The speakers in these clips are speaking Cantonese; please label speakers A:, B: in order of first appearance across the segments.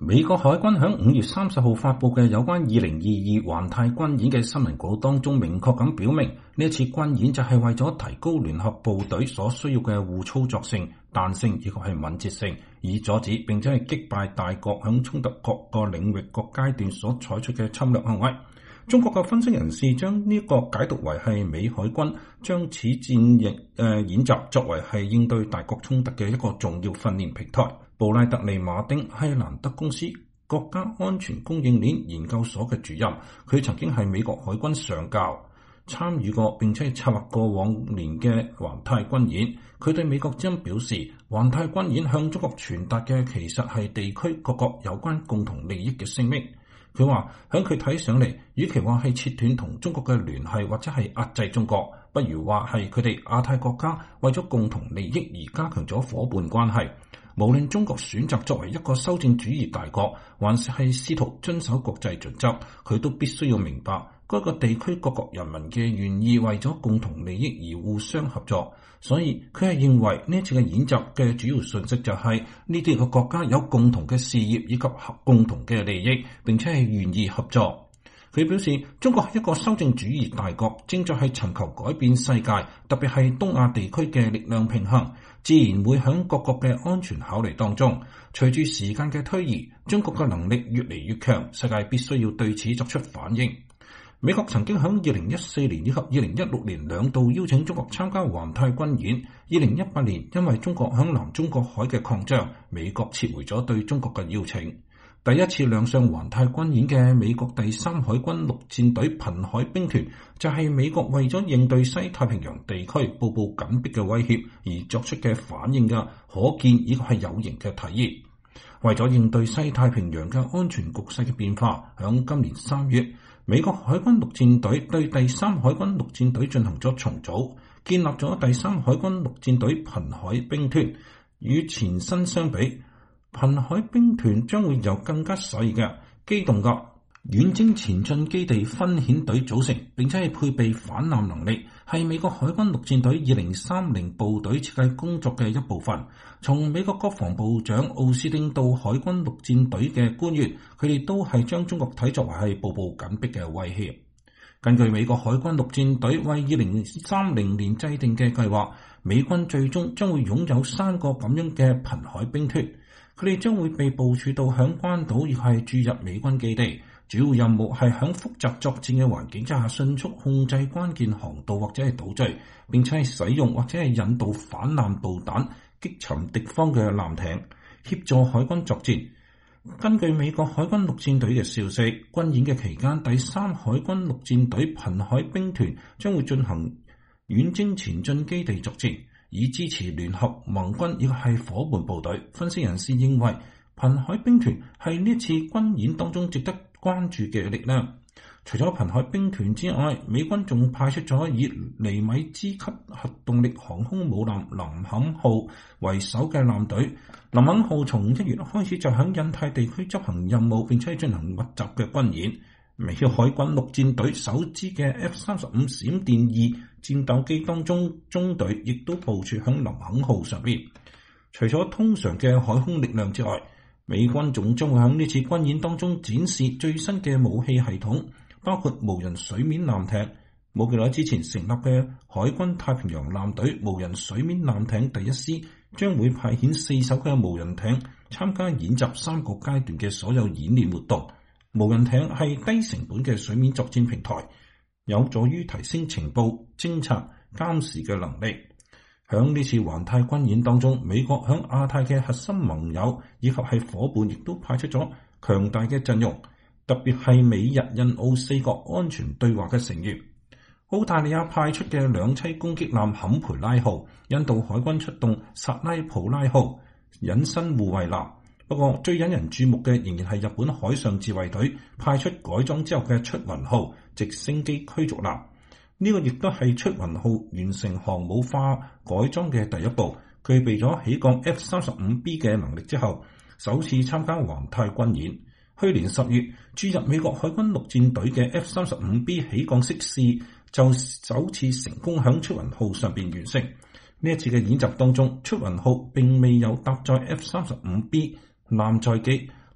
A: 美國海軍喺5月30號發佈嘅有關2022環太軍演嘅新聞稿當中，明確咁表明呢一次軍演就係為咗提高聯合部隊所需要嘅互操作性、彈性以及係敏捷性，以阻止並且係擊敗大國響衝突各個領域各階段所採取嘅侵略行為。中國嘅分析人士將呢個解讀為係美海軍將此戰役演習作為係應對大國衝突嘅一個重要訓練平台。布拉德利馬丁係蘭德公司國家安全供應鏈研究所嘅主任，佢曾經係美國海軍上校，參與過並且策劃過往年嘅環太軍演。佢對美國之音表示，環太軍演向中國傳達嘅其實係地區各國有關共同利益嘅聲明。佢話喺佢睇上嚟，與其話係切斷同中國嘅聯繫或者係壓制中國，不如話係佢哋亞太國家為咗共同利益而加強咗夥伴關係。無論中國選擇作為一個修正主義大國，還是係試圖遵守國際準則，佢都必須要明白該個地區各國人民嘅願意為咗共同利益而互相合作。所以佢係認為呢次嘅演習嘅主要訊息就係呢啲嘅國家有共同嘅事業以及共同嘅利益，並且係願意合作。佢表示，中國係一個修正主義大國，正在係尋求改變世界，特別係東亞地區嘅力量平衡，自然會喺各國嘅安全考慮當中。隨住時間嘅推移，中國嘅能力越嚟越強，世界必須要對此作出反應。美國曾經喺2014年以及2016年兩度邀請中國參加環太軍演。2018年因為中國喺南中國海嘅擴張，美國撤回咗對中國嘅邀請。第一次亮相環太軍演嘅美國第3海軍陸戰隊瀕海兵團，就係美國為咗應對西太平洋地區步步緊逼嘅威脅而作出嘅反應嘅可見以及係有形嘅體現。為咗應對西太平洋嘅安全局勢嘅變化，響今年3月，美國海軍陸戰隊對第3海軍陸戰隊進行咗重組，建立咗第3海軍陸戰隊瀕海兵團。與前身相比，瀕海兵團將會由更加細嘅機動嘅遠征前進基地分遣隊組成，並且係配備反艦能力，係美國海軍陸戰隊2030部隊設計工作嘅一部分。從美國國防部長奧斯汀到海軍陸戰隊嘅官員，佢哋都係將中國睇作為係步步緊逼嘅威脅。根據美國海軍陸戰隊為2030年制定嘅計劃，美軍最終將會擁有3個咁樣嘅瀕海兵團，佢哋將會被部署到響關島，亦係駐日美軍基地。主要任務係響複雜作戰嘅環境之下，迅速控制關鍵航道或者係島嶼，並且係使用或者係引導反艦導彈擊沉敵方嘅艦艇，協助海軍作戰。根據美國海軍陸戰隊嘅消息，軍演嘅期間，第3海軍陸戰隊瀕海兵團將會進行遠征前進基地作戰，以支持聯合盟軍亦係夥伴部隊。分析人士認為，瀕海兵團係呢次軍演當中值得關注嘅力量。除咗瀕海兵團之外，美軍仲派出咗以尼米茲級核動力航空母艦林肯號為首嘅艦隊。林肯號從1月開始就響印太地區執行任務，並且進行密集嘅軍演。美國海軍陸戰隊首支嘅 F-35閃電2戰鬥機當中，中隊亦都部署響林肯號上邊。除咗通常嘅海空力量之外，美軍仲將會喺呢次軍演當中展示最新嘅武器系統，包括無人水面艦艇。冇幾耐之前成立嘅海軍太平洋艦隊無人水面艦艇第1師將會派遣4艘嘅無人艇參加演習3個階段嘅所有演練活動。無人艇係低成本嘅水面作戰平台，有助於提升情報、偵察、監視嘅能力。響呢次環太軍演當中，美國響亞太嘅核心盟友以及係夥伴亦都派出咗強大嘅陣容，特別係美日印澳4國安全對話嘅成員。澳大利亞派出嘅2棲攻擊艦坎培拉號，印度海軍出動薩拉普拉號隱身護衛艦。不過最引人注目嘅仍然係日本海上自衛隊派出改裝之後嘅出雲號直升機驅逐艦。呢個亦都係出雲號完成航母化改裝嘅第一步，具備咗起降 F-35B 嘅能力之後，首次參加環太軍演。去年10月，駐日美國海軍陸戰隊嘅 F-35B 起降式試就首次成功響出雲號上邊完成。呢一次嘅演習當中，出雲號並未有搭載 F-35B 艦載機，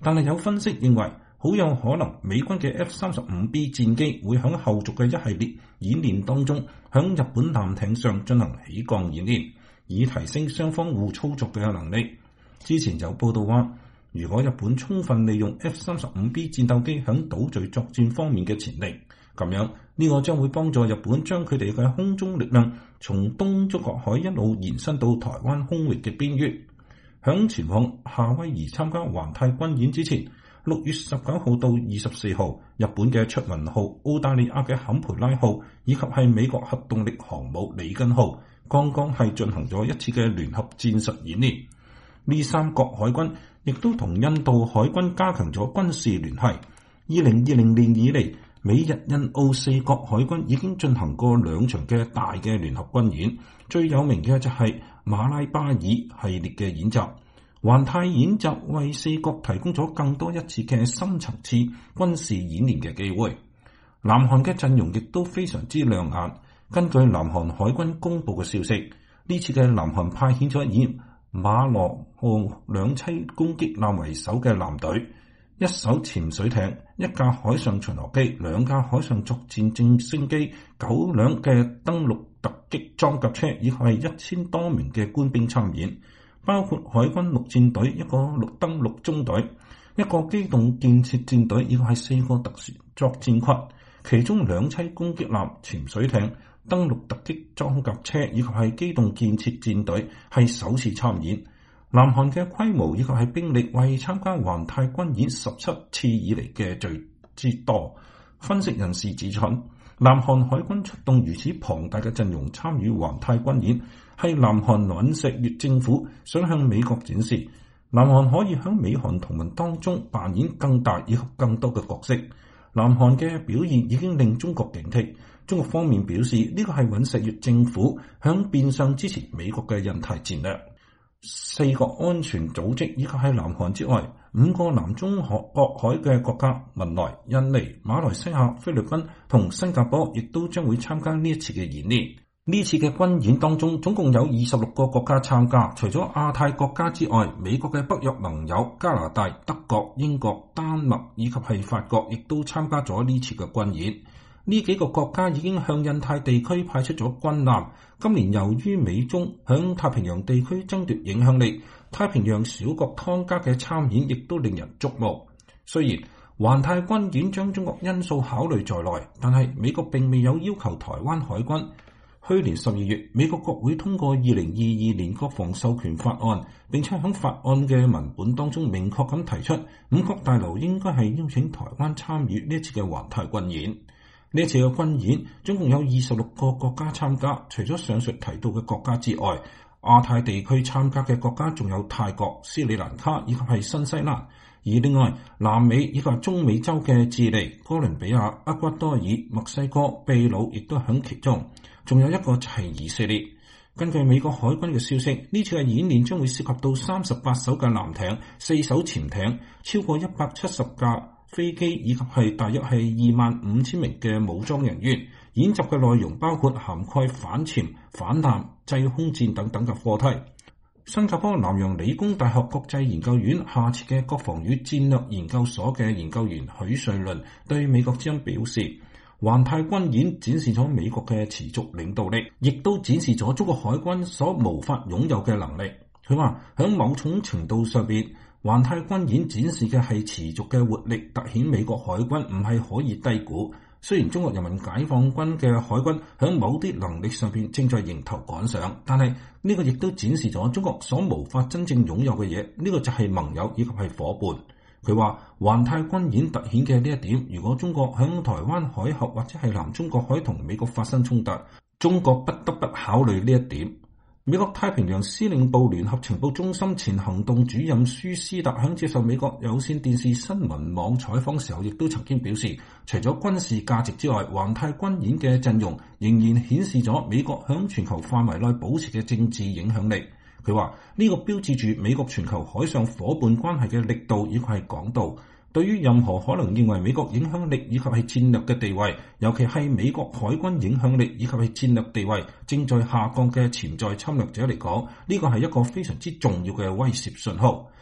A: 但係有分析認為，好有可能美軍嘅 F-35B 戰機會喺後續嘅一系列演練當中，喺日本艦艇上進行起降演練，以提升雙方互操作嘅能力。之前有報道話，如果日本充分利用 F-35B 戰鬥機喺島嶼作戰方面嘅潛力，咁樣呢個將會幫助日本將佢哋嘅空中力量從東中國海一路延伸到台灣空域嘅邊緣。響前往夏威夷參加環太軍演之前，6月19號到24號，日本嘅出雲號、澳大利亞嘅坎培拉號以及係美國核動力航母里根號，剛剛係進行咗一次嘅聯合戰術演練。呢三國海軍亦都同印度海軍加強咗軍事聯繫。2020年以嚟，美日印澳四國海軍已經進行過2場嘅大嘅聯合軍演，最有名嘅就係馬拉巴爾系列嘅演習。環太演習為四國提供咗更多一次嘅深層次軍事演練嘅機會。南韓嘅陣容亦都非常之亮眼。根據南韓海軍公佈嘅消息，呢次嘅南韓派遣咗以馬羅號2棲攻擊艦為首嘅艦隊，1艘潛水艇、1架海上巡邏機、2架海上作戰直升機、9輛嘅登陸突擊裝甲車，以及係1000多名嘅官兵參演，包括海軍陸戰隊1個陸登陸中隊、1個機動建設戰隊，以及係4個特殊作戰群，其中2棲攻擊艦、潛水艇、登陸突擊裝甲車以及係機動建設戰隊係首次參演。南韓嘅規模以及係兵力為參加環太軍演17次以嚟嘅最之多。分析人士指出，南韓海軍出動如此龐大嘅陣容參與環太軍演，係南韓尹錫悅政府想向美國展示，南韓可以喺美韓同盟當中扮演更大以及更多嘅角色。南韓嘅表現已經令中國警惕，中國方面表示呢個係尹錫悅政府響變相支持美國嘅印太戰略。4個安全組織以及喺南韓之外5個南中國海嘅國家，文萊、印尼、馬來西亞、菲律賓同新加坡亦都將會參加呢一次嘅演練。呢次嘅軍演當中，總共有26個國家參加，除咗亞太國家之外，美國嘅北約盟友加拿大、德國、英國、丹麥以及係法國亦都參加咗呢次嘅軍演。呢幾個國家已經向印太地區派出咗軍艦。今年由於美中響太平洋地區爭奪影響力，太平洋小國湯加嘅參演亦都令人矚目。雖然環太軍演將中國因素考慮在內，但係美國並未有要求台灣海軍。去年12月，美國國會通過2022年國防授權法案，並且喺法案嘅文本當中明確咁提出，五角大樓應該係邀請台灣參與呢一次嘅環太軍演。呢一次嘅軍演總共有26個國家參加，除咗上述提到嘅國家之外，亞太地區參加嘅國家仲有泰國、斯里蘭卡以及係新西蘭。而另外，南美以及中美洲嘅智利、哥倫比亞、厄瓜多爾、墨西哥、秘魯亦都喺其中，仲有一個就係以色列。根據美國海軍嘅消息，呢次嘅演練將會涉及到38艘嘅艦艇、4艘潛艇、超過170架飛機以及係大約係25,000名嘅武裝人員。演習嘅內容包括涵蓋反潛、反艦、制空戰等等嘅課題。新加坡南洋理工大學國際研究院下設嘅國防與戰略研究所嘅研究員許瑞麟對美國之音表示，環太軍演展示咗美國嘅持續領導力，亦都展示咗中國海軍所無法擁有嘅能力。佢話喺某種程度上邊，環太軍演展示嘅係持續嘅活力，凸顯美國海軍唔係可以低估。雖然中國人民解放軍嘅海軍喺某啲能力上邊正在迎頭趕上，但係呢個亦都展示咗中國所無法真正擁有嘅嘢，呢個就係盟友以及係夥伴。佢話環太軍演凸顯嘅呢一點，如果中國喺台灣海峽或者係南中國海同美國發生衝突，中國不得不考慮呢一點。美國太平洋司令部聯合情報中心前行動主任舒斯特喺接受美國有線電視新聞網採訪時候，亦都曾經表示，除咗軍事價值之外，環太軍演嘅陣容仍然顯示咗美國喺全球範圍內保持嘅政治影響力。佢話呢個標誌住美國全球海上夥伴關係嘅力度以及係廣度。對於任何可能認為美國影響力以及係戰略嘅地位，尤其係美國海軍影響力以及係戰略地位正在下降嘅潛在侵略者嚟講，呢個係一個非常之重要嘅威懾信號。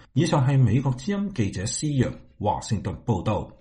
A: 以上係美國之音記者施陽華盛頓報道。